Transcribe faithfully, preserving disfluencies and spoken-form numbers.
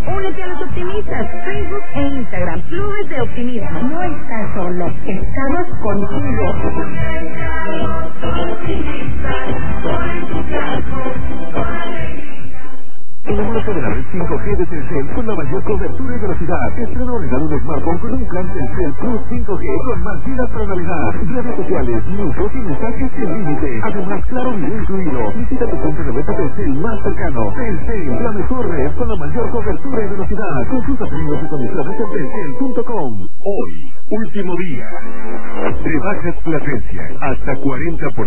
Únete a los optimistas. Facebook e Instagram. Clubes de Optimismo. No estás solo. Estamos contigo. En la marca de la red cinco G de Telcel con la mayor cobertura y velocidad. Estrena o regala un smartphone con un plan Telcel Plus cinco G con más vida para navegar. Redes sociales, minutos y mensajes sin límite. Además, claro video incluido. Visita tu punto de venta Telcel más cercano. Telcel, la mejor red con la mayor cobertura y velocidad. Consulta términos y condiciones en telcel punto com. Hoy, último día. Rebajas Plasencia hasta cuarenta por ciento.